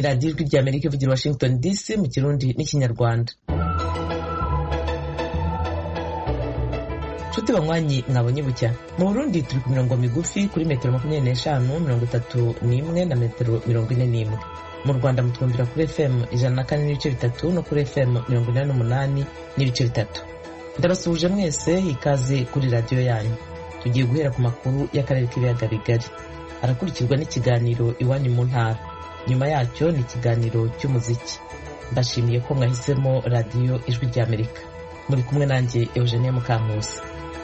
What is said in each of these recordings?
ni radiyo ijwi ry'Amerika ivugira Washington DC mu Kirundi n'Ikinyarwanda. Nshuti banywanyi mwabonye bucya, mu Burundi turi ku mirongo migufi kuri metero 25, 31 na metero 41. Mu Rwanda mutwumvira kuri FM 104.3 no kuri FM 88.3. Ndabasuhuje mwese, ikaze kuri radiyo yanyu. Tugiye guhera ku makuru y'akarere k'ibiyaga bigari, arakurikirwa n'ikiganiro iwanyu mu ntara. Nyuma yacyo ni ikiganiro cy'umuziki. Ndashimiye ko mwahisemo radiyo ijwi ry'Amerika. Muri kumwe nanjye Eugenie Mukankusi.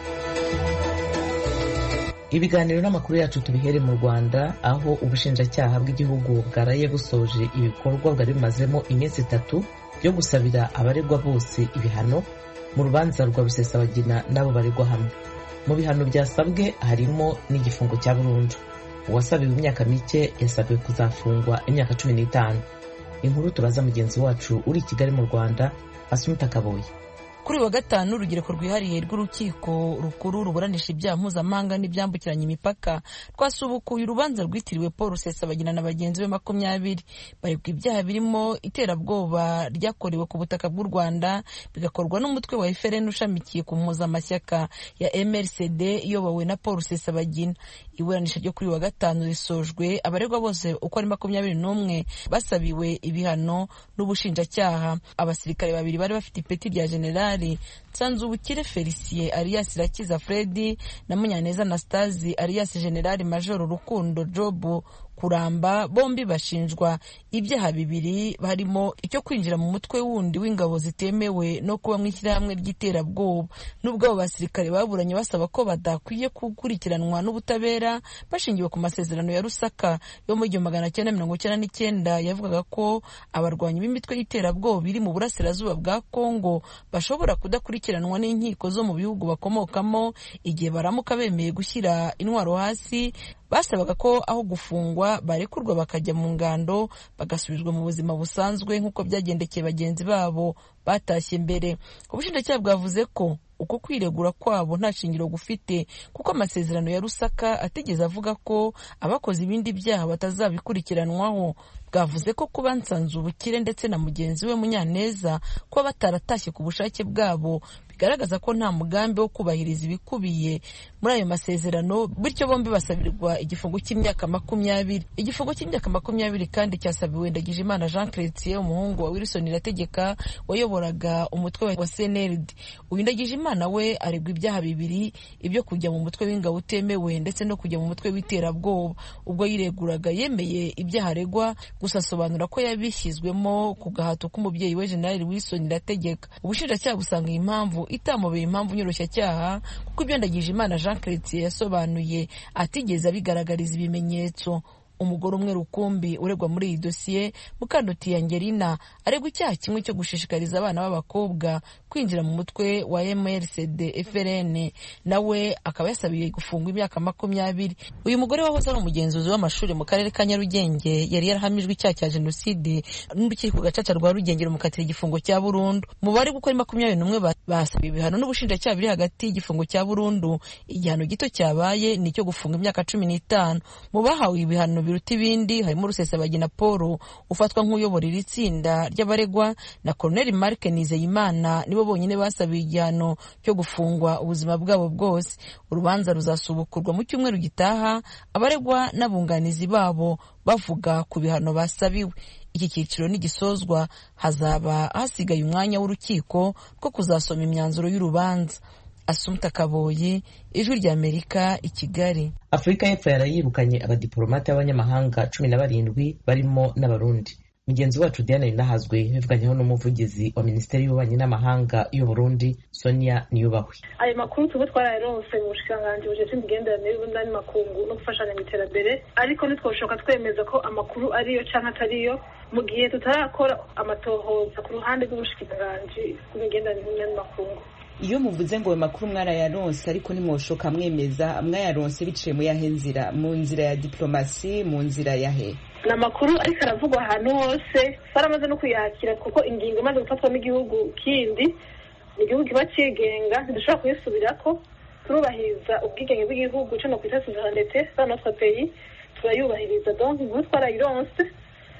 Ibiganiro n'amakuru yacu tubihere mu Rwanda, aho ubushinjacyaha bw'igihugu bwaraye busoje ibikorwa bwari bimazemo iminsi 3 byo gusabira abaregwa bose ibihano mu rubanza rwa Rusesabagina n'abo baregwa hamwe. Mu bihano byasabwe harimo n'igifungo cya burundu. Uwasabiwe imyaka mike yasabiwe kuzafungwa imyaka 15. Inkuru turaza mugenzi wacu uri Kigali mu Rwanda, Asumta Kaboyi. Kuri wa gatanu urugero rwihariye rw'urukiko rukuru ruburanisha ibyaha mpuzamahanga n'ibyambukiranya imipaka twasubukuye urubanza rwitiriwe Paul Rusesabagina na bagenzi be 20 baregwa ibyaha birimo iterabwoba ryakorewe ku butaka bw'u Rwanda bigakorwa n'umutwe wa FRN ushamikiye ku mpuzamashyaka ya MRCD iyobowe na Paul Rusesabagina. Iburanisha ryo kuri wa gatanu risojwe abaregwa bose uko ari 21 basabiwe ibihano n'ubushinjacyaha. Abasirikare babiri bari bafite ipeti rya general Nsanzubukire Felicien alias Irakiza Freddy na Munyaneza Anastase alias General Major Rukundo Job Kuramba, bombi bashinjwa ibyaha bibiri harimo icyo kwinjira mu mutwe wundi w'ingabo zitemewe no kuba mw'ishyirahamwe ry'iterabwoba. Nubwo abo basirikare baburanye basaba ko badakwiye gukurikiranwa n'ubutabera bashingiwe ku masezerano ya Rusaka yo mu 1999 yavugaga ko abarwanyi b'imitwe y'iterabwoba biri mu burasirazuba bwa Kongo bashobora kudakurikiranwa n'inkiko zo mu bihugu bakomokamo igihe baramuka bemeye gushyira intwaro hasi. Basabaga ko aho gufungwa barekurwa bakajya mu ngando bagasubizwa mu buzima busanzwe nk'uko byagendekeye bagenzi babo batashye mbere. Ubushinjacyaha bwavuze ko uko kwiregura kwabo nta shingiro gufite kuko amasezerano ya Rusaka atigeze avuga ko abakoze ibindi byaha batazabikurikiranwaho. Bwavuze ko kuba Nsanzubukire ndetse na mugenzi we Munyaneza ko bataratashye ku bushake bwabo bigaragaza ko nta mugambi wo kubahiriza ibikubiye muri ayo masezerano, bityo bombi basabirwa igifungo cy'imyaka 20. Igifungo cy'imyaka 20 kandi cyasabiwe Ndagijimana Jean Chrétien, umuhungu wa Wilson Irategeka wayoboraga umutwe wa CNLD. Uyu Ndagijimana we aregwa ibyaha bibiri, ibyo kujya mu mutwe w'ingabo utemewe ndetse no kujya mu mutwe w'iterabwoba. Ubwo yireguraga yemeye ibyaha aregwa, gusa asobanura ko yabishyizwemo ku gahato k'umubyeyi we General Wilson Irategeka. Ubushinjacyaha busanga iyi mpamvu itamubeye impamvu nyoroshya kuko ibyo Ndagijimana Jean Chrétien yasobanuye atigeze abigaragariza ibimenyetso. Umugore umwe rukumbi uregwa muri iyi dosiye, Mukanduti Angelina, aregwa icyaha kimwe cyo gushishikariza abana b'abakobwa kwinjira mu mutwe wa MRCD FRN, nawe akaba yasabiye gufungwa imyaka 20. Uyu mugore wahoze ari umugenzuzi w'amashuri mu karere ka Nyarugenge yari yarahamijwe icyaha cya jenoside n'urukiko gacaca rwa Rugengero mukatira igifungo cya burundu. Mu bari gukora 21 basabiye ibihano n'ubushinjacyaha biri hagati y'igifungo cya burundu, igihano gito cyabaye ni cyo gufunga imyaka 15. Mu bahawe ibihano biruta ibindi harimo Rusesabagina Paul ufatwa nk'uyobora iri tsinda ry'abaregwa na Colonel Mark Nizeyimana, nibo bonyine basabiye igihano cyo gufungwa ubuzima bwabo bwose. Urubanza ruzasubukurwa mu cyumweru gitaha, abaregwa n'abunganizi babo bavuga ku bihano basabiwe. Iki cyiciro nigisozwa hazaba hasigaye umwanya w'urukiko ko kuzasoma imyanzuro y'urubanza. Asumta Kaboyi, Ijwi ry'Amerika, i Kigali. Afrika y'Epfo yarayirukanye abadiplomate b'abanyamahanga 17 barimo n'abarundi. Mugenzi wacu Diana Ninahazwe yavuganyeho n'umuvugizi wa Minisiteri y'Ububanyi n'Amahanga y'u Burundi, Sonia Niyubahwe. Ayo makuru tuba twararonse mu bushikiranganji bujeje imigenderanire y'Uburundi n'amakungu no gufashanya mu iterambere, ariko ntitwoshoka twemeza ko amakuru ariyo canke atariyo mu gihe tutarakora amatohoza ku ruhande rw'ubushikiranganji bw'imigenderanire n'amakungu. Iyo muvuze ngo makuru mwarayaronse ariko nimwoshoka mwemeza mwayaronse biciye mu yahe nzira, mu nzira ya diplomasi, mu nzira yahe? Na makuru ariko aravugwa ahantu hose, faramaze no kuyakira kuko ingingo imaze gufatwa n'igihugu kindi, igihugu kiba cigenga ntidushobora kuyisubirako. Turubahiriza ubwigenge bw'igihugu cyo no kwita souveraineté dans notre pays, turayubahiriza. Donc inkuru twarayironse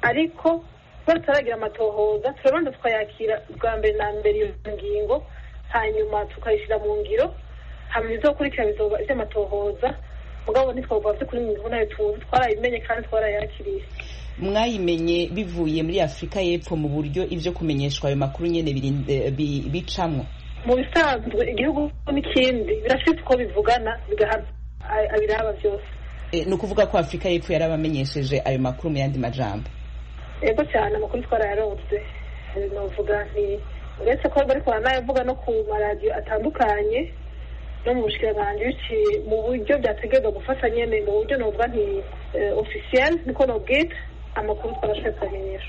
ariko kuba tutaragira amatohoza turabanza tukayakira bwa mbere na mbere iyo ngingo hanyuma tukayishyira mu ngiro hanyuma izokurikira bizoba ivy'amatohoza mugabo ntitwavuga vyo kuri mu nayo tuzi twarabimenye kandi twarayakiriye. Mwayimenye bivuye muri Afrika y'Epfo mu buryo ivyo kumenyeshwa ayo makuru nyene bicamwo? Mu bisanzwe igihugu n'ikindi birafite uko bivugana bigahana abiraba vyose. Ni ukuvuga ko Afrika y'Epfo yarabamenyesheje ayo makuru mu yandi majambo? Yego cyane amakuru twarayaronse novuga nti uretse ko bariko baranayavuga no ku maradiyo atandukanye no mu bushikiranganji biciye mu buryo byategerezwa gufasha nyene mu buryo novuga nti officiel niko nobwita amakuru twarashoboye kubamenyesha.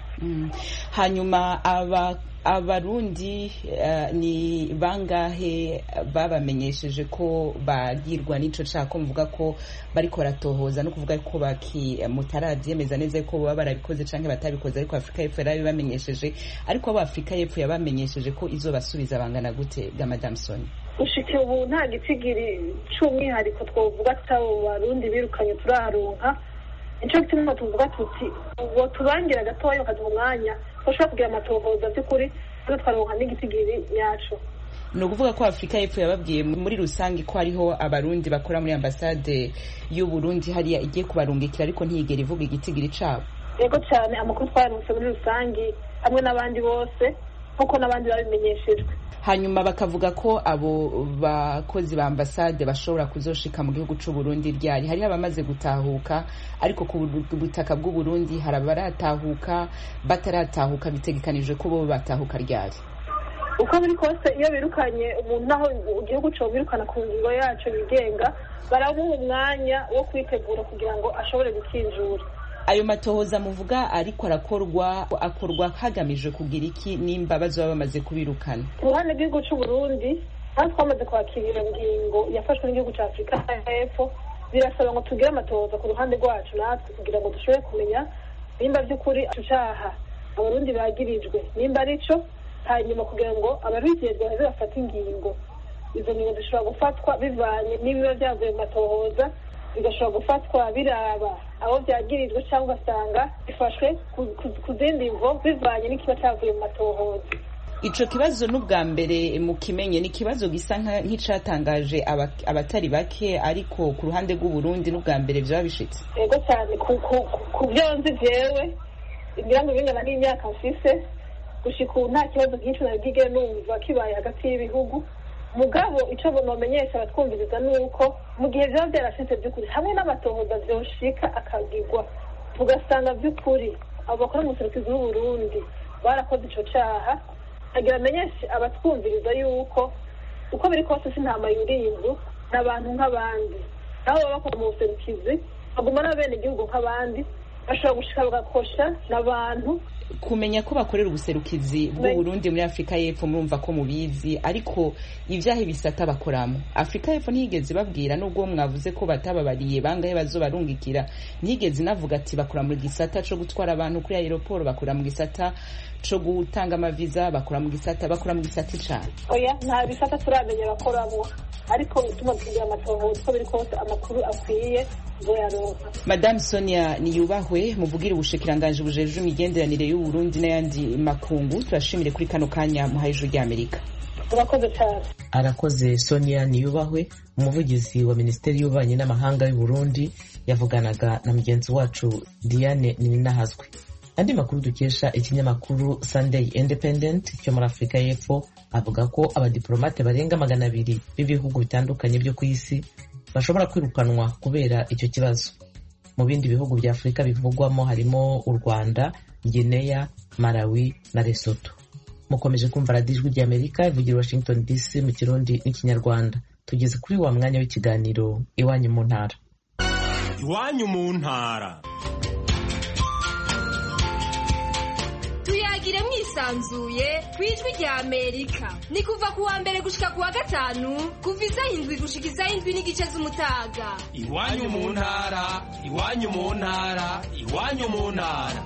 Hanyuma abarundi ni bangahe babamenyesheje ko bagirwa n'ico cako muvuga ko bariko baratohoza no kuvuga ko mutaravyemeza neza ko baba barabikoze canke batabikoze ariko Afrika y'Epfo yarabibamenyesheje ariko abo Afrika y'Epfo yabamenyesheje ko izobasubiza bangana gute ga Madame Sonia? Ushike ubu nta gitigiri c'umwihariko twovuga atabo barundi birukanye turaronka nico gituma tuvuga tuti uwo tubangira gatoya bakaduha umwanya ushobora kugira amatohoza by'ukuri no twaronka n'igitigiri nyaco. Ni ukuvuga ko Afrika y'Epfo yababwiye muri rusange ko hariho abarundi bakora muri ambasade y'u Burundi hariya igiye kubarungikira ariko ntiyigera ivuga igitigiri cabo? Yego cyane amakuru twaronse muri rusange hamwe n'abandi bose kuko n'abandi babimenyeshejwe. Hanyuma bakavuga ko abo bakozi ba ambasade bashobora kuzoshika mu gihugu c'u Burundi ryari hari abamaze gutahuka ariko ku butaka bw'u Burundi hari abaratahuka bataratahuka bitegekanijwe ko bo batahuka ryari? Uko biri kose iyo birukanye umuntu naho igihugu co birukana ku ngingo yacu bigenga baramuha umwanya wo kwitegura kugira ngo ashobore gukinjura. Ayo matohoza muvuga ariko akorwa hagamijwe kugira iki nimba bazoba bamaze kubirukana? Uruhande rw'igihugu c'u Burundi kandi twamaze kwakira ingingo yafashwe n'igihugu ca Afrika y'Epfo birasaba ngo tugire amatohoza ku ruhande rwacu natwe kugira ngo dushobore kumenya nimba by'ukuri icaha abarundi bagirijwe nimba arico hanyuma kugira ngo ababijejwe baze bafate ingingo. Izo ngingo zishobora gufatwa bivanye n'ibiba vyavuye mu matohoza bigashobora gufatwa biraba abo byagirijwe cyangwa ugasanga bifashwe ku zindi mvo bivanye n'ikiba cyavuye mu matohoza. Ico kibazo n'ubwa mbere mu kimenye ni kibazo gisa nk'icatangaje abatari bake ariko ku ruhande rw'u Burundi n'ubwa mbere vyaba bishitse? Yego cyane ku byo nzi jewe ngira ngo bingana n'imyaka mfise gushika ubu nta kibazo nk'ico nabwigere numva kibaye hagati y'ibihugu. Mugabo ico bonomenyesha abatwumviriza nuko mu gihe vyaba vyarashitse by'ukuri hamwe n'amatohoza vyoshika akagirwa tugasanga by'ukuri abo bakora mu buserukizi bw'u Burundi barakoze ico caha agira amenyeshe abatwumviriza yuko uko biri kose sintama yuriye inzu n'abantu nk'abandi nabo baba bakora mu buserukizi baguma n'abene igihugu nk'abandi bashobora gushika bagakosha n'abantu. Kumenya ko bakorera ubuserukizi bw'u Burundi muri Afrika y'Epfo murumva ko mubizi ariko ivyahe bisata bakoramo Afrika y'Epfo ntiyigeze babwira nubwo mwavuze ko batababariye bangahe bazobarungikira ntiyigeze navuga ati bakora mu gisata co gutwara abantu kuri aeroport bakora mu gisata co gutanga amaviza bakora mu gisata icana? Oya nta bisata turamenya bakoramo ariko bituma tugira amatohoza ko biri kose amakuru akwiye zoyaronka. Madame Sonia Niyubahwe muvugira ubushikiranganje bujejwe imigenderanire y'u Burundi n'ayandi makungu turashimire kuri kano kanya muhaye ijwi ry'Amerika. Urakoze cyane. Arakoze Sonia Niyubahwe umuvugizi wa Minisiteri y'Ububanyi n'Amahanga y'u Burundi yavuganaga na mugenzi wacu Diane Ninahazwe. Andi makuru dukesha ikinyamakuru Sunday Independent cyo muri Afrika y'Epfo avuga ko abadiplomate barenga 200 b'ibihugu bitandukanye byo ku isi bashobora kwirukanwa kubera icyo kibazo. Mu bindi bihugu bya Afrika bivugwamo harimo u Rwanda, Guinea, Malawi na Lesotho. Mukomeje kumva Radio Ijwi ry'Amerika ivugira Washington DC mu Kirundi n'Ikinyarwanda. Tugeze kuri wa mwanya w'ikiganiro Iwanyu mu ntara. Iwanyu mu ntara. Tuyagire mwisanzuye kwijwi rya Amerika. Ni kuva kuwa mbere gushika kuwa gatanu kuva isaha 7 gushika isaha 7:30 z'umutaga. Iwanyu mu ntara, iwanyu mu ntara, iwanyu mu ntara.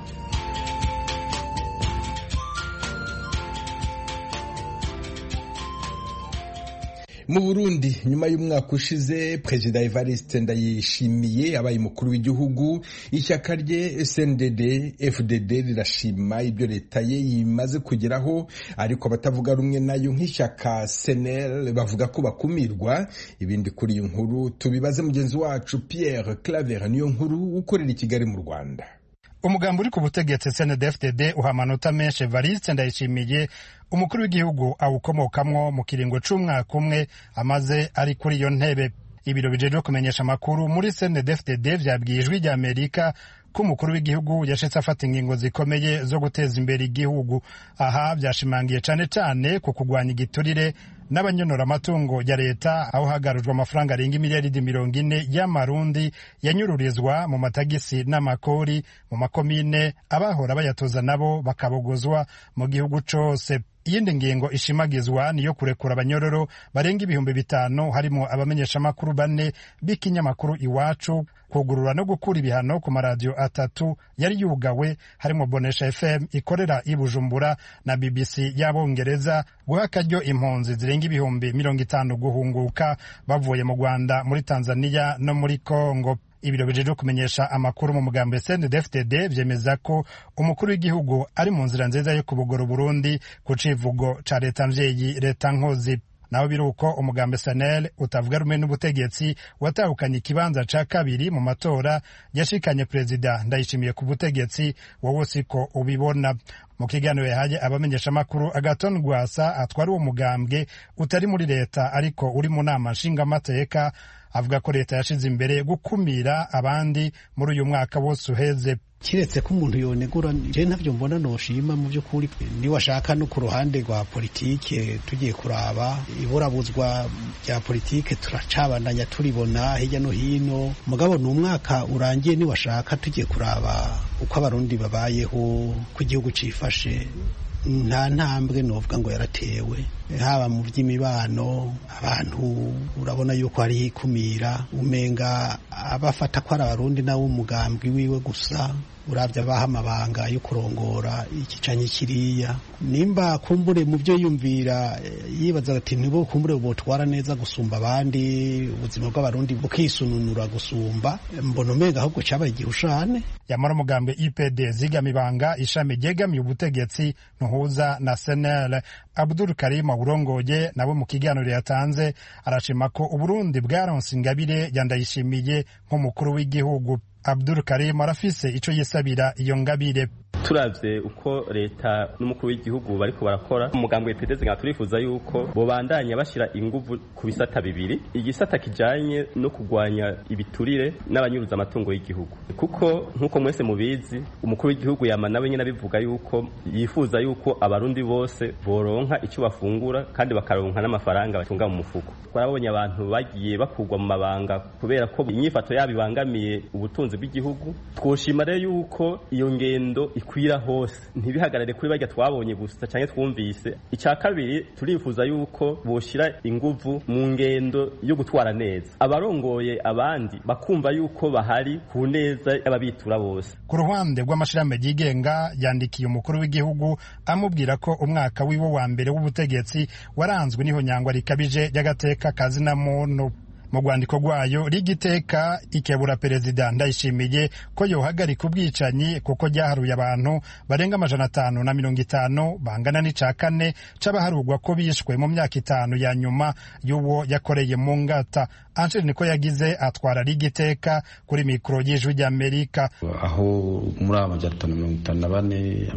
Mu Burundi nyuma y'umwaka ushize Perezida Evariste Ndayishimiye abaye umukuru w'igihugu, ishyaka rye CNDD FDD rirashima ibyo leta ye yimaze kugeraho, ariko abatavuga rumwe nayo nk'ishyaka CNL bavuga ko bakumirwa. Ibindi kuri iyi nkuru tubibaze mugenzi wacu Pierre Claver niyo nkuru ukorera i Kigali mu Rwanda. Umugambi uri ku butegetsi CNDD-FDD uha amanota menshi Evariste Ndayishimiye, umukuru w'igihugu awukomokamwo mu kiringo c'umwaka umwe amaze ari kuri iyo ntebe. Ibiro bijejwe kumenyesha amakuru muri CNDD-FDD vyabwiye Ijwi rya Amerika ko umukuru w'igihugu yashitse afata ingingo zikomeye zo guteza imbere igihugu. Aha vyashimangiye cane cane ku kugwanya igiturire n'abanyonora amatungo ya leta, aho hagarujwe amafaranga arenga miliyaridi 40 y'amarundi yanyururizwa mu matagisi n'amakori mu makomine, abahora bayatoza nabo bakabogozwa mu gihugu cose. Iyindi ngingo ishimagizwa niyo kurekura abanyororo barenga 5,000 harimo abamenyeshamakuru 4 b'ikinyamakuru Iwacu, kugurura no gukura ibihano ku maradiyo 3 yari yugawe harimo Bonesha FM ikorera i Bujumbura na BBC y'Abongereza, guha akaryo impunzi zirenga 50,000 guhunguka bavuye mu Rwanda, muri Tanzania no muri Kongo. Ibiro bijejwe kumenyesha amakuru mu mugambi CNDD-FDD vyemeza ko umukuru w'igihugu ari mu nzira nziza yo kubogora Burundi ku civugo ca leta mvyeyi leta nkozi. Naho biruko umugambi SNL utavuga rumwe n'ubutegetsi watahukanye ikibanza ca kabiri mu matora yashikanye Perezida Ndayishimiye ku butegetsi, wowe siko ubibona. Mu kiganiro yahaye abamenyesha amakuru, Agathon Rwasa atwari uwo mugambwe utari muri leta ariko uri mu nama nshingamateka, avuga ko leta yashize imbere gukumira abandi muri uyu mwaka wose uheze. Kiretse ko umuntu yonegura, je ntavyo mbona noshima mu by'ukuri. Ni washaka no ku ruhande rwa politike tugiye kuraba iburabuzwa rya politike turacabandanya turibona hirya no hino, mugabo n'umwaka urangiye ni washaka tugiye kuraba uko abarundi babayeho, ku gihugu cifashe. Nta ntambwe novuga ngo yaratewe, haba mu by'imibano abantu urabona yuko hari ikumira, umenga abafata ko ari abarundi nawo umugambwe wiwe gusa, uravye abaha amabanga yo kurongora ikicanye kiriya. Nimba kumbure mu byo yumvira yibaza ati nibo kumbure botwara neza gusumba abandi, ubuzima bw'abarundi bukisununura gusumba, mbona umenga ahubwo cabaye igihushane. Yamara umugambi IPD zigamibanga ishami ryegamiye ubutegetsi ntuhuza na CNL, Abdul Karim urongoye nabo mu kiganiro yatanze arashima ko Uburundi bwaronse ingabire yandayishimiye nk'umukuru w'igihugu. Abdul Karim arafise ico yisabira iyo ngabire. Turavye uko leta n'umukuru w'igihugu bariko barakora, umugambi w'IPD nga turifuza yuko bobandanya bashira inguvu ku bisata bibiri. Igisata kijanye no kugwanya ibiturire n'abanyuruza amatungo y'igihugu, kuko nkuko mwese mubizi umukuru w'igihugu yama nawe nyene abivuga yuko yifuza yuko abarundi bose boronka icyo bafungura kandi bakaronka n'amafaranga batunga mu mufuko. Twarabonye abantu bagiye bakugwa mu mabanga kubera ko inyifato yabo ibangamiye ubutunzi bw'igihugu. Twoshima rero yuko iyo ngendo ikwira hose, ntibihagarare kuri barya twabonye gusa canke twumvise. Icya kabiri turifuza yuko boshira inguvu mu ngendo yo gutwara neza, abarongoye abandi bakumva yuko bahari ku neza y'ababitura bose. Ku ruhande rw'amashirahamwe yigenga yandikiye umukuru w'igihugu amubwira ko umwaka wiwe wa mbere w'ubutegetsi waranzwe n'ihonyangwa rikabije y'agateka kazina muntu. Mu rwandiko rwayo rigiteka ikebura Perezida Ndayishimiye ko yohagarika ubwicanyi kuko ryaharuye abantu barenga 550 bangana n'ica kane c'abaharugwa ko bishwe mu myaka 5 ya nyuma y'uwo yakoreye mu ngata. Angel niko yagize atwara rigiteka kuri mikro y'Ijwi rya Amerika. Aho muri 554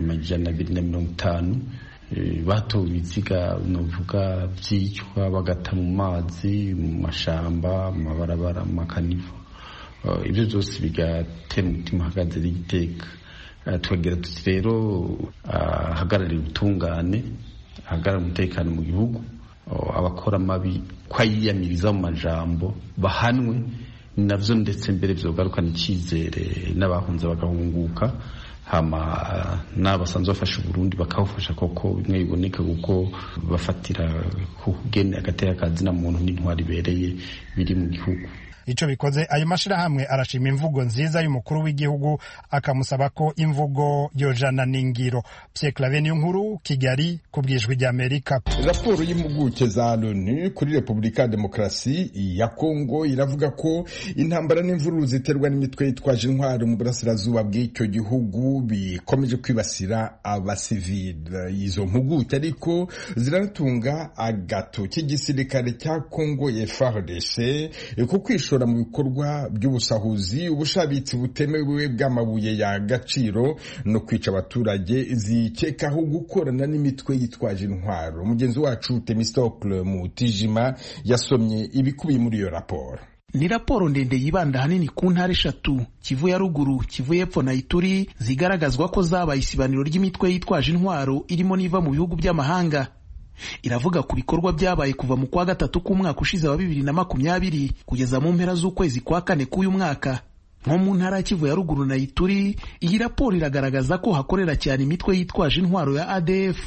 250 batowe ibiziga novuga byicwa bagata mu mazi, mu mashamba, mu mabarabara, mu makanivo. Ibyo byose bigatera umutima hagaze rigiteka. Tukagira tuti rero hagararira ubutungane, hagararira umutekano mu gihugu, abakora mabi kwayiyamiriza mu majambo bahanwe, navyo ndetse mbere vyogarukana icyizere n'abahunze bagahunguka. Hama n'abasanzwe bafasha Burundi bakawufasha koko bimwe biboneka kuko bafatira kugene agateka kazina muntu n'intwari bereye biri mu gihugu. ico bikoze ayo mashirahamwe arashima imvugo nziza y'umukuru w'igihugu akamusaba ko imvugo yojana n'ingiro. Pierre Claver Niyonkuru, Kigali, kubwijwi rya Amerika. Raporo y'impuguke za LONU kuri Repubulika ya Demokarasi ya Kongo iravuga ko intambara n'imvururu ziterwa n'imitwe yitwaje intwaro mu burasirazuba bw'icyo gihugu bikomeje kwibasira abasivile. Izo mpuguke ariko ziratunga agato k'igisirikare cya Kongo FARDC ko kwishora mu bikorwa by'ubusahuzi, ubushabitsi butemewe bw'amabuye ya gaciro no kwica abaturage zikekaho gukorana n'imitwe yitwaje intwaro. Mugenzi wacu Temistocle Mutijima yasomye ibikubiye muri iyo raporo. Ni raporo ndende yibanda hanini ku ntara eshatu, Kivu ya ruguru, Kivu y'epfo na Ituri, zigaragazwa ko zabaye isibaniro ry'imitwe yitwaje intwaro irimo niva mu bihugu by'amahanga. Iravuga ku bikorwa byabaye kuva mu kwa gatatu k'umwaka ushize wa 2020 kugeza mu mpera z'ukwezi kwa kane k'uyu mwaka. Nko mu ntara ya Kivu ya ruguru na Ituri, iyi raporo iragaragaza ko hakorera cyane imitwe yitwaje intwaro ya ADF,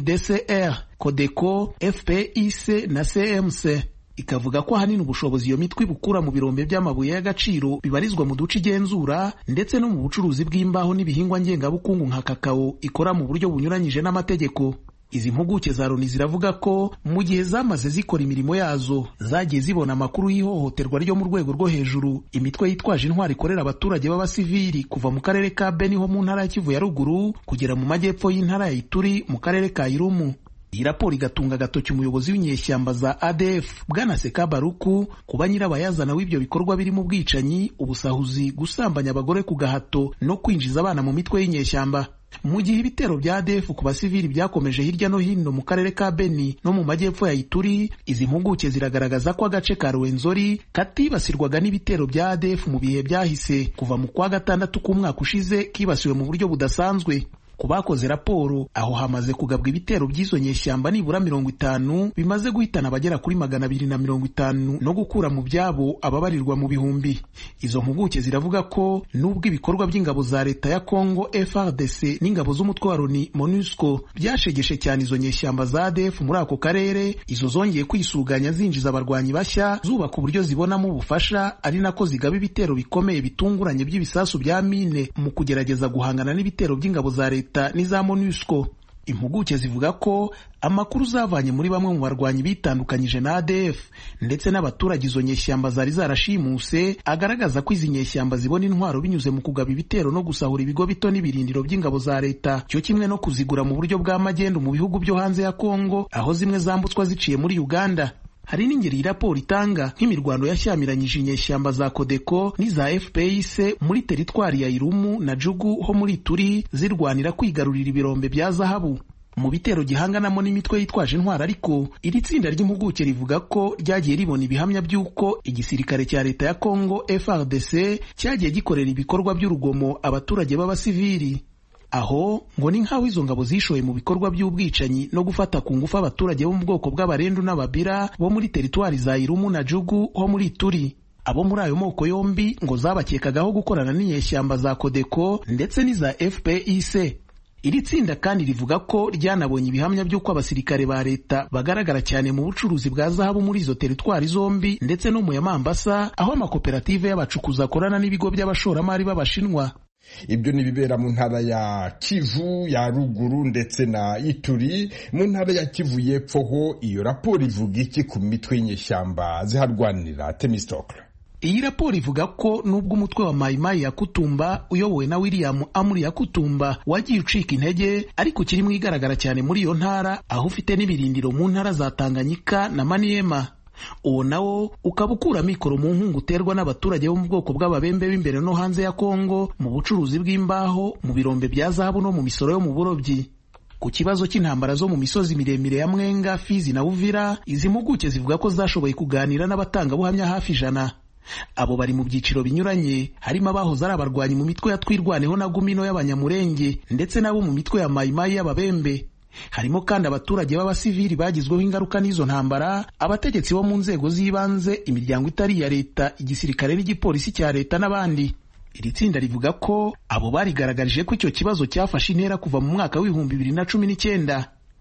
NDCR, Codeco, FPIC na CMC. Ikavuga ko ahanini ubushobozi iyo mitwe bukura mu birombe by'amabuye y'agaciro bibarizwa mu duce igenzura, ndetse no mu bucuruzi bw'imbaho n'ibihingwa ngengabukungu nka kakao ikora mu buryo bunyuranyije n'amategeko. Izi mpuguke za Loni ziravuga ko mu gihe zamaze zikora imirimo yazo zagiye zibona amakuru y'ihohoterwa ryo mu rwego rwo hejuru imitwe yitwaje intwari ikorera abaturage b'abasivili kuva mu karere ka Beni ho mu ntara ya Kivu ya ruguru kugera mu majyepfo y'intara ya Ituri mu karere ka Irumu. Iyi raporo igatunga agatoki umuyobozi w'inyeshyamba za ADF Bwana Seka Baruku kuba nyirabayazana w'ibyo bikorwa birimo ubwicanyi, ubusahuzi, gusambanya abagore ku gahato no kwinjiza abana mu mitwe y'inyeshyamba. Mu gihe ibitero bya ADF ku basivili byakomeje hirya no hino mu karere ka Beni no mu majyepfo ya Ituri, izi mpuguke ziragaragaza ko agace ka Rwenzori katibasirwaga n'ibitero bya ADF mu bihe byahise kuva mu kwa gatandatu k'umwaka ushize kibasiwe mu buryo budasanzwe. Ku bakoze raporo, aho hamaze kugabwa ibitero by'izo nyeshyamba nibura 50 bimaze guhitana abagera kuri 250 no gukura mu byabo ababarirwa mu bihumbi. Izo mpuguke ziravuga ko nubwo ibikorwa by'ingabo za leta ya Kongo FARDC n'ingabo z'umutwe wa Loni MONUSCO byashegeshe cyane izo nyeshyamba za ADF muri ako karere, izo zongeye kwisuganya zinjiza abarwanyi bashya zubaka uburyo zibonamo ubufasha, ari nako zigaba ibitero bikomeye bitunguranye by'ibisasu bya mine mu kugerageza guhangana n'ibitero by'ingabo za leta n'iza MONUSCO. Impuguke zivuga ko amakuru zavanye muri bamwe mu barwanyi bitandukanyije na ADF ndetse n'abaturage izo nyeshyamba zari zarashimuse agaragaza ko izi nyeshyamba zibona intwaro binyuze mu kugaba ibitero no gusahura ibigo bito n'ibirindiro by'ingabo za leta, cyo kimwe no kuzigura mu buryo bw'amagendo mu bihugu byo hanze ya Kongo, aho zimwe zambutswa ziciye muri Uganda. Hari n'ingeri raporo itanga nk'imirwano yashyamiranyije inyeshyamba za Codeco n'iza FPIC muri teritwari ya Irumu na Jugu ho muri Ituri zirwanira kwigarurira ibirombe bya zahabu. Mu bitero gihanganamo n'imitwe yitwaje intwara, ariko iri tsinda ry'impuguke rivuga ko ryagiye ribona ibihamya by'uko igisirikare cya leta ya Kongo FARDC cyagiye gikorera ibikorwa by'urugomo abaturage b'abasivili. Aho ngo ni nk'aho izo ngabo zishoye mu bikorwa by'ubwicanyi no gufata ku ngufu abaturage bo mu bwoko bw'abarendu n'ababira bo muri teritwari za Irumu na Jugu ho muri Ituri. Abo muri ayo moko yombi ngo zabakekagaho gukorana n'inyeshyamba za Codeco ndetse n'iza FPIC. Iri tsinda kandi rivuga ko ryanabonye ibihamya by'uko abasirikare ba leta bagaragara cyane mu bucuruzi bwa zahabu muri izo teritwari zombi ndetse no mu ya Mambasa, aho amakoperative y'abacukuzi akorana n'ibigo by'abashoramari b'Abashinwa. Ibyo nibibera mu ntara ya Kivu ya ruguru ndetse na Ituri. Mu ntara ya Kivu y'epfo ho iyo raporo ivuga iki ku mitwe y'inyeshyamba ziharwanira? Temistocle. Iyi raporo ivuga ko nubwo umutwe wa Mai Mai ya Kutumba uyobowe na William Amuri ya Kutumba wagiye ucika intege, ariko kirimo igaragara cyane muri iyo ntara, aho ufite n'ibirindiro mu ntara za Tanganyika na Maniema. Uwo nawo ukaba ukura mikoro mu nkungu uterwa n'abaturage bo mu bwoko bw'ababembe b'imbere no hanze ya Kongo mu bucuruzi bw'imbaho, mu birombe bya zahabu no mu misoro yo mu burobyi. Ku kibazo cy'intambara zo mu misozi miremire ya Mwenga, Fizi na Uvira, izi mpuguke zivuga ko zashoboye kuganira n'abatangabuhamya hafi 100. Abo bari mu byiciro binyuranye, harimo abahoze ari abarwanyi mu mitwe ya Twirwaneho na Gumino y'Abanyamurenge ndetse nabo mu mitwe ya Mai Mai y'Ababembe. Harimo kandi abaturage b'abasivili bagizweho ingaruka n'izo ntambara, abategetsi bo mu nzego z'ibanze, imiryango itari iya leta, igisirikare n'igipolisi cya leta n'abandi. Iri tsinda rivuga ko abo barigaragarije ko icyo kibazo cyafashe intera kuva mu mwaka w'2019.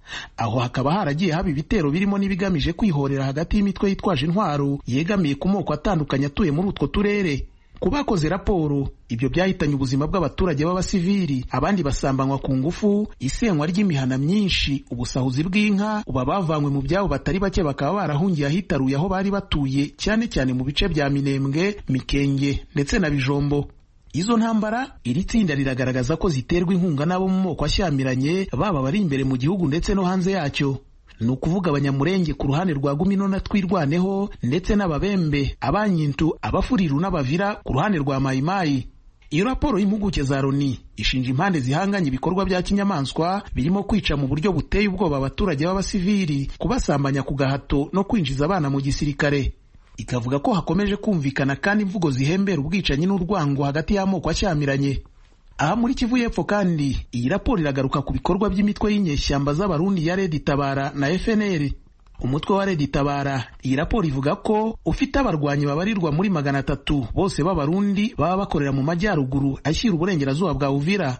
aho hakaba haragiye haba ibitero birimo n'ibigamije kwihorera hagati y'imitwe yitwaje intwaro yegamiye ku moko atandukanye atuye muri utwo turere. Ku bakoze raporo, ibyo byahitanye ubuzima bw'abaturage b'abasivili, abandi basambanywa ku ngufu, isenywa ry'imihana myinshi, ubusahuzi bw'inka, uba bavanywe mu byabo batari bake bakaba barahungiye ahitaruye aho bari batuye, cyane cyane mu bice bya Minembwe, Mikenge ndetse na Bijombo. Izo ntambara iri tsinda riragaragaza ko ziterwa inkunga n'abo mu moko ashyamiranye, baba bari imbere mu gihugu ndetse no hanze yacyo. Ni ukuvuga Abanyamurenge ku ruhande rwa Gumino na Twirwaneho ndetse n'Ababembe, Abanyintu, Abafuriru n'Abavira ku ruhande rwa Mayimayi. Iyo raporo y'impuguke za Loni ishinja impande zihanganye ibikorwa bya kinyamaswa birimo kwica mu buryo buteye ubwoba abaturage b'abasivili, kubasambanya ku gahato no kwinjiza abana mu gisirikare. Ikavuga ko hakomeje kumvikana kandi imvugo zihembera ubwicanyi n'urwango hagati y'amoko ashyamiranye. Aha muri Kivu y'Epfo kandi iyi raporo iragaruka ku bikorwa by'imitwe y'inyeshyamba z'Abarundi ya Red Tabara na FNL. Umutwe wa Red Tabara, iyi raporo ivuga ko ufite abarwanyi babarirwa muri 300 bose b'Abarundi baba bakorera mu majyaruguru ashyira uburengerazuba bwa Uvira.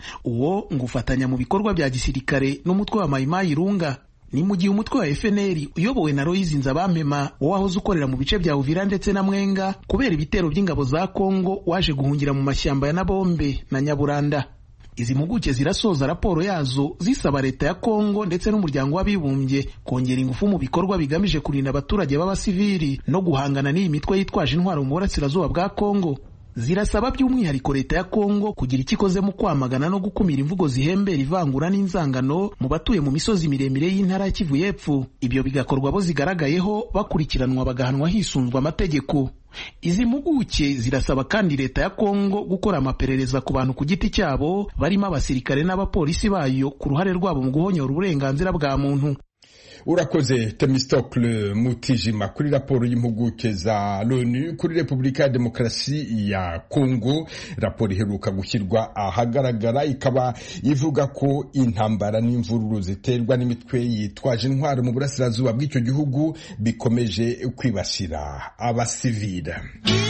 Uwo ngufatanya mu bikorwa bya gisirikare n'umutwe wa Mayimayi Runga. Ni mu gihe umutwe wa FNL uyobowe na Loyizi Nzabampema wahoze ukorera mu bice bya Uvira ndetse na Mwenga kubera ibitero by'ingabo za Kongo waje guhungira mu mashyamba ya Nabombe na Nyaburanda. Izi mpuguke zirasoza raporo yazo zisaba leta ya Kongo ndetse n'umuryango w'abibumbye kongera ingufu mu bikorwa bigamije kurinda abaturage b'abasivili no guhangana n'iyi mitwe yitwaje intwaro mu burasirazuba bwa Kongo. Zirasaba by'umwihariko leta ya Kongo kugira icyo ikoze mu kwamagana no gukumira imvugo zihembera ivangura n'inzangano mu batuye mu misozi miremire y'intara ya Kivu y'Epfo. Ibyo bigakorwa bo zigaragayeho bakurikiranwa bagahanwa hisunzwe amategeko. Izi mpuguke zirasaba kandi leta ya Kongo gukora amaperereza ku bantu ku giti cyabo barimo abasirikare n'abapolisi bayo ku ruhare rwabo mu guhonyora uburenganzira bwa muntu. Urakoze Temistocle Mutijima kuri raporo y'impuguke za Loni kuri Repubulika ya Demokarasi ya Kongo. Raporo iheruka gushyirwa ahagaragara ikaba ivuga ko intambara n'imvururu ziterwa n'imitwe yitwaje intwaro mu burasirazuba bw'icyo gihugu bikomeje kwibasira abasivili.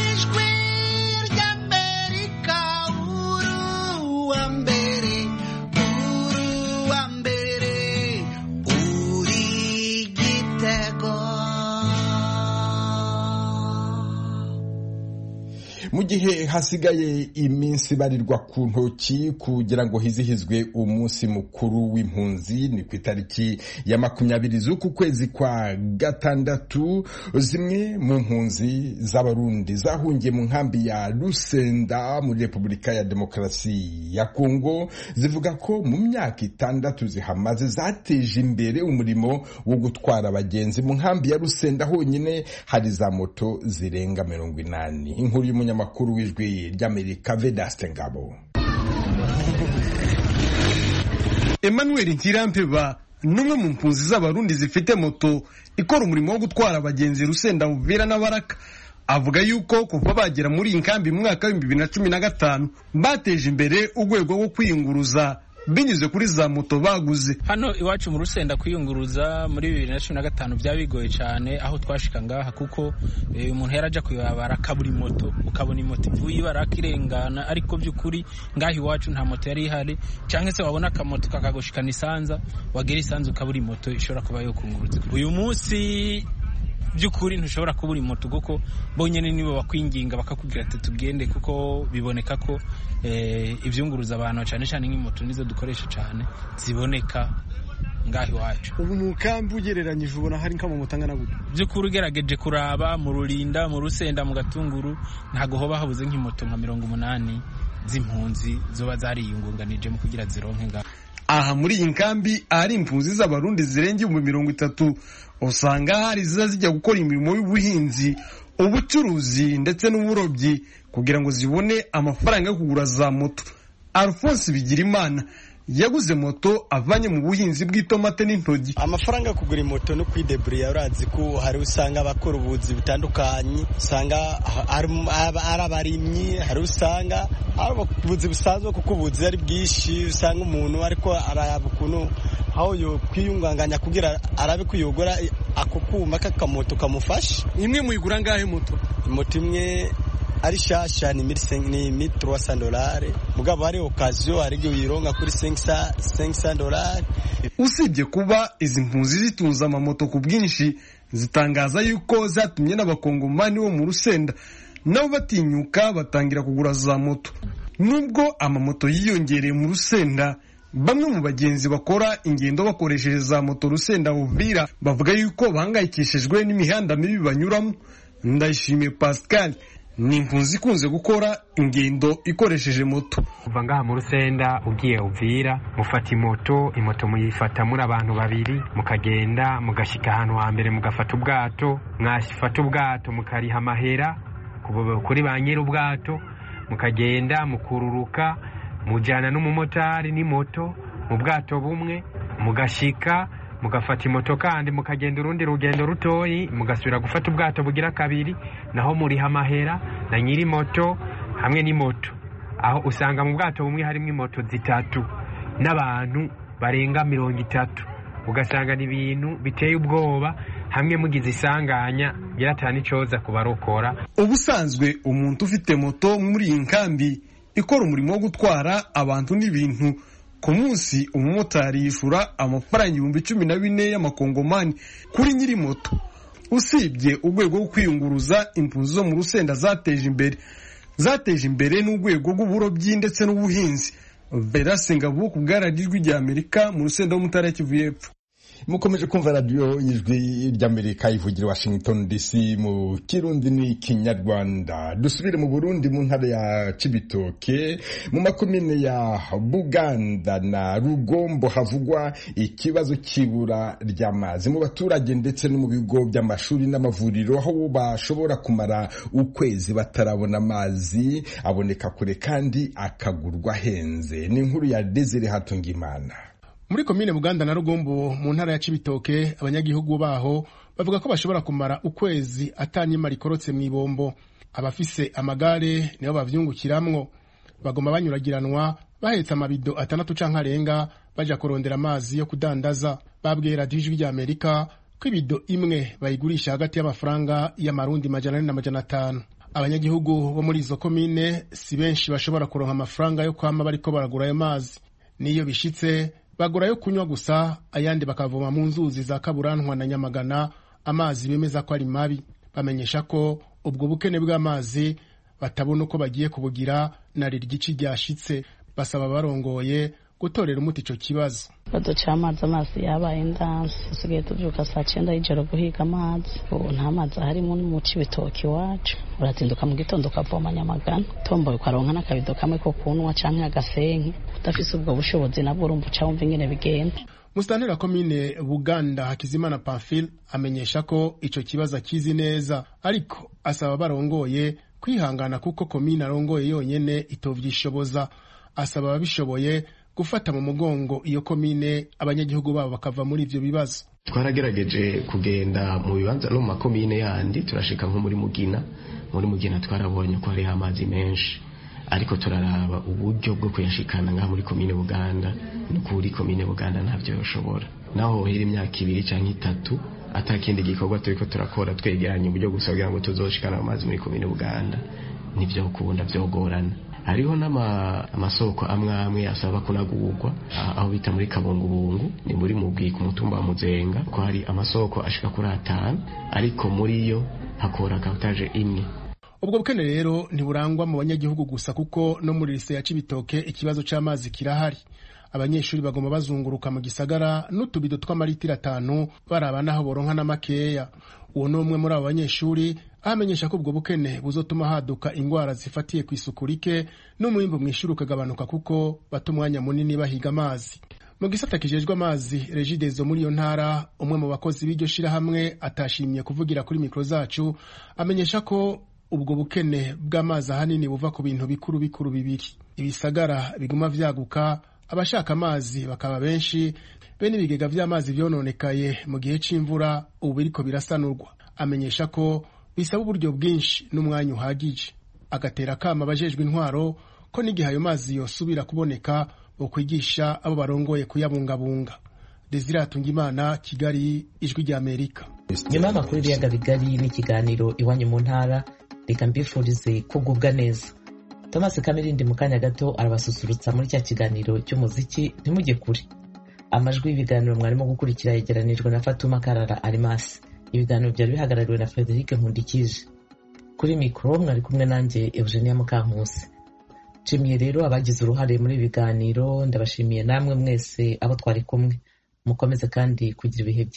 Mu gihe hasigaye iminsi barirwa ku ntoki kugira ngo hizihizwe umunsi mukuru w'impunzi, ni ku itariki ya 20 z'uku kwezi kwa gatandatu, zimwe mu mpunzi z'Abarundi zahungiye mu nkambi ya Lusenda muri Repubulika ya Demokarasi ya Kongo zivuga ko mu myaka 6 zihamaze zateje imbere umurimo wo gutwara abagenzi. Mu nkambi ya Lusenda honyine hari za moto zirenga 80. Inkuru y'umunyamakuru w'Ijwi ry'Amerika Vedaste Ngabo. Emmanuel Ntirampeba numwe mu mpunzi z'Abarundi zifite moto ikora umurimo wo gutwara abagenzi Lusenda, Uvira na Baraka, avuga yuko kuva bagera muri inkambi mu mwaka wa 2015 bateje imbere urwego rwo kwiyunguruza binyuze kuri za moto baguze. Hano iwacu mu Lusenda kwiyunguruza muri 2015 byabigoye cyane, aho twashika ngaha kuko umuntu yaraja kuyabara kaburi moto, ukabona imoto ivuye ibaraka irengana, ariko by'ukuri ngaha iwacu nta moto yari ihari, cyangwa se wabona akamoto kakagushikana Isanza, wagera Isanza ukabura moto ishobora kuba yo kunguruza. Uyu munsi by'ukuri ntushobora kubura moto kuko bonyene nibo bakwinginga bakakubwira ati tugende, kuko biboneka ko ivyunguruza abantu cyane cyane nk'imoto nizo dukoresha cyane ziboneka ngahi wacu. Ubu mu kambi ugereranyije ubona hari nka mu mutangana gute? By'ukuri ugerageje kuraba mu Rulinda, mu Rusenda, mu Gatunguru ntago hoba habuze nk'imoto nka 80 z'impunzi zoba zariyungunganije mu kugira zironke ngaho. Aha muri iyi nkambi ari impunzi z'Abarundi zirenga 30, usanga hari ziza zijya gukora imirimo y'ubuhinzi, ubucuruzi ndetse n'uburobyi kugira ngo zibone amafaranga yo kugura za moto. Alphonse Bigirimana yaguze moto avanye mu buhinzi bw'itomate n'intogi. Amafaranga kugura moto no kwidebriya, urazi ko hari usanga abakora ubuzi butandukanye, usanga ari abarimyi, hari usanga ari ubuzi busanzwe kuko ubuzi ari bwishi, usanga umuntu ariko arayaba ukuntu aho yo kwiyunganganya kugira arabe kuyogora ako kuma kakamoto kamufasha. Imwe muyigura ngahe moto? Moto imwe ari shasha ni $1,300 mugabo ari occasion ari gihe uyironga kuri $500. Usibye kuba izi mpunzi zitunze amamoto ku bwinshi, zitangaza yuko zatumye n'abakongomani bo mu Rusenda nabo batinyuka batangira kugura za moto. Nubwo amamoto yiyongereye mu Rusenda, bamwe mu bagenzi bakora ingendo bakoresheje za moto Rusenda Uvira bavuga yuko bahangayikishijwe n'imihanda mibi banyuramo. Ndayishimiye Pascal ni impunzi ikunze gukora ingendo ikoresheje moto. Kuva ngaha mu Rusenda ugiye Uvira mufata imoto muyifata muri abantu babiri, mukagenda mugashika ahantu hambere mugafata ubwato, mwashifata ubwato mukariha amahera kuri ba nyiri ubwato, mukagenda mukururuka mujana n'umumotari n'imoto mu bwato bumwe, mugashika mugafata imoto kandi mukagenda urundi rugendo rutoyi, mugasubira gufata ubwato bugira kabiri, naho muriha amahera na nyiri moto hamwe n'imoto. Aho usanga mu bwato bumwe harimo imoto zitatu n'abantu barenga 30. Ugasanga ni ibintu biteye ubwoba, hamwe mugize isanganya yaratani coza kubarokora. Ubusanzwe umuntu ufite moto muri iyi nkambi ikora umurimo wo gutwara abantu n'ibintu, ku munsi umumotari yishura amafaranga 14,000 y'amakongomani kuri nyiri moto. Usibye urwego rwo kwiyunguruza, impunzi zo mu Rusenda zateje imbere n'urwego rw'uburobyi ndetse n'ubuhinzi. Verase Ngabo ku bw'Ijwi ry'Amerika mu Rusenda wo mu Ntara ya Kivu y'Epfo. Mukomeje kumva radio Ijwi ry'Amerika ivugira Washington DC mu Kirundi ni Kinyarwanda. Dusubire mu Burundi mu ntara ya Cibitoke mu makomine ya Buganda na Rugombo havugwa ikibazo kibura ry'amazi mu baturage ndetse no mu bigo by'amashuri n'amavuriro, aho bashobora kumara ukwezi batarabona amazi aboneka kure kandi akagurwa henze. Ni inkuru ya Desire Hatungimana. Muri komine Buganda na Rugombo mu ntara ya Cibitoke, abanyagihugu baho bavuga ko bashobora kumara ukwezi atanyima rikorotse mu ibombo. Abafise amagare nibo bavyungukiramwo, bagoma banyuragiranwa bahetse amabido 6 canke arenga baja kurondera amazi yo kudandaza. Babwira Ijwi ry'Amerika ko ibido imwe bayigurisha hagati y'amafaranga y'amarundi 400 na 500. Abanyagihugu bo muri izo komine si benshi bashobora kuronka amafaranga yo kwama bariko baragura ayo mazi. Niyo bishitse bagura yo kunywa gusa, ayandi bakavoma mu nzuzi za Kaburantwa na Nyamagana, amazi bemeza ko ari mabi. Bamenyesha ko ubwo bukene bw'amazi batabona uko bagiye kubugira na rirgici ryashitse. Basaba barongoye gutorera umuti ico kibazo. Baduca amazi yabaye ndanse, usigaye tuvyuka saa 9 y'ijoro guhiga amazi. Ubu nta mazi harimo mu Cibitoke iwacu. Uratinduka mu gitondo ukavoma Nyamagana, tomboye ukaronka n'akabido kamwe ko kunwa canke agasenke. Udafise ubwo bushobozi nabwo urumva ucawumva ingene bigenda. Musitanteri komine Buganda Hakizimana Pamphile amenyesha ko ico kibazo akizi neza, ariko asaba barongoye kwihangana kuko komine arongoye yonyene itovyishoboza. Asaba ababishoboye gufata mu mugongo iyo komine abanyagihugu babo bakava muri ivyo bibazo. Twaragerageje kugenda mu bibanza no mu makomine yandi, turashika nko muri Mugina twarabonye ko hari amazi menshi, ariko turaraba uburyo bwo kuyashikana ngaha muri komine Buganda. N'ukuri komine Buganda ntavyo yoshobora, naho hiri imyaka 2 canke 3 atakindi gikorwa turiko turakora twegeranye uburyo gusa kugira ngo tuzoshikana amazi muri komine Buganda, nivyo kubunda vyogorana. Hariho amasoko amwe asaba kunagurwa, aho bita muri Kabungubungu, ni muri Mugwi ku mutumba wa Muzenga, ko hari amasoko ashika kuri 5, ariko muri yo hakora kautaje imwe. Ubwo bukene rero ntiburangwa mu banyagihugu gusa, kuko no muri lise ya Cibitoke ikibazo c'amazi kirahari. Abanyeshuri bagoma bazunguruka mu gisagara n'utubido tw'amaritiro 5 baraba naho boronka n'amakeya. Uwo nomwe muri abo banyeshuri amenyesha ko ubwo bukene buzotuma haduka ingwara zifatiye ku isuku rike n'umwimbo mwishuri ukagabanuka kuko batumwanya munini bahiga amazi. Mu gisata kijejwe amazi Regideso muri yo ntara, umwe mu bakozi b'iryo shira hamwe atashimye kuvugira kuri mikro zacu, amenyesha ko ubwo bukene bw'amazi ahanini buva ku bintu bikuru bibiri. Ibisagara biguma vyaguka, abashaka amazi bakaba benshi, bene ibigega vy'amazi vyononekaye mu gihe c'imvura ubu biriko birasanurwa. Amenyesha ko bisaba uburyo bwinshi n'umwanya uhagije. Agatera kama abajejwe intwaro ko n'igihe ayo mazi yosubira kuboneka bokwigisha abo barongoye kuyabungabunga. Desire Hatungimana, Kigali, Ijwi ry'Amerika. Nyuma y'amakuru y'ibiyaga bigari n'ikiganiro iwanyu mu ntara, reka mbifurize kugubwa neza. Thomas Kamirindi mu kanya gato arabasusurutsa muri cya kiganiro cy'umuziki, ntimujye kure. Amajwi y'ibiganiro mwarimo gukurikira yegeranijwe na Fatuma Karara Arimasi. Ibiganiro byari bihagarariwe na Frederic Nkundikije. Kuri mikoro mwari kumwe nanjye Eugenia Mukankusi. Nshimiye rero abagize uruhare muri ibi biganiro, ndabashimiye namwe mwese abo twari kumwe. Mukomeze kandi kugira ibihe byiza.